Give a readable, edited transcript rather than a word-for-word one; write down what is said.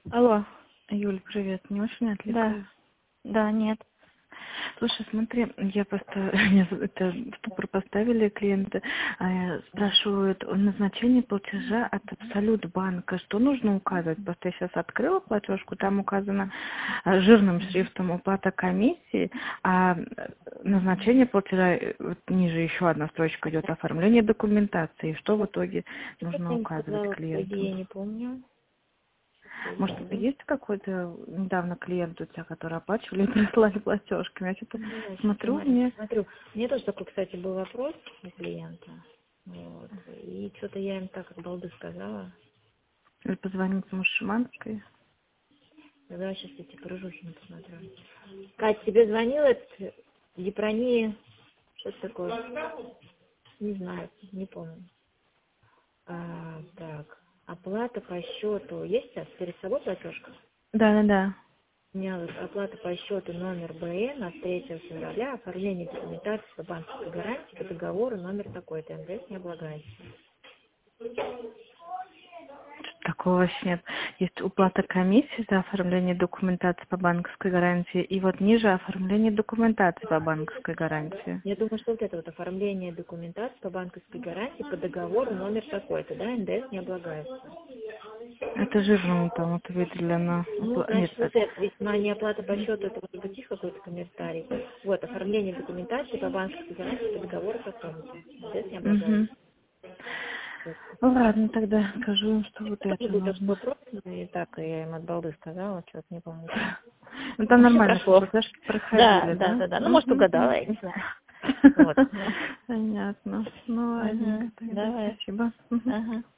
Алло, Юль, привет. Не очень да, отвлекаю. да, нет. Слушай, смотри, я просто меня это в ступор поставили клиенты, спрашивают о назначении платежа от Абсолют банка. Что нужно указывать? Просто я сейчас открыла платежку, там указано жирным шрифтом уплата комиссии, а назначение платежа, вот ниже еще одна строчка идет, оформление документации. Что в итоге Что нужно ты им указывать сказала, кстати, клиенту? я не помню. Может, это есть какой-то недавно клиент у тебя, который оплачивали и прислали платежками? Я что-то Ну, да, сейчас я смотрю, мне смотрю. Мне тоже такой, кстати, был вопрос у клиента. Вот. И что-то я им так как балды сказала. или позвонить Мушманской. Ну, давай сейчас эти Крыжухина посмотрю. Кать, тебе звонил этот Гипрония? Что-то такое? Не знаю, не помню. Так, оплата по счету. Есть сейчас перед собой платежка? Да. У меня вот оплата по счету номер БН от 3 февраля, оформление документации по банковской гарантии по договору номер такой-то, НДС не облагается. Такого вообще нет. Есть уплата комиссии за оформление документации по банковской гарантии, и вот ниже оформление документации по банковской гарантии. Я думаю, что вот это вот оформление документации по банковской гарантии по договору номер такой-то, да, НДС не облагается. Это жирному там вот выделено. Ну, Нет, значит, вот это, весьма не оплата по счету, это может быть их какой-то комментарий. Вот, оформление документации по банковской гарантии по договору такому-то. НДС не облагается. угу. Ну ладно, тогда скажу им, что вот Тоже это был такой нужно. вопрос, и так я им от балды сказала, что-то не помню. Ну там Вообще нормально, все прошло. платежки Да, проходили, да, да? да, да. Ну, может, угадала, я не знаю. Вот. Понятно. Ну, ладненько Ага, тогда. давай. Спасибо. Мгм. Ага.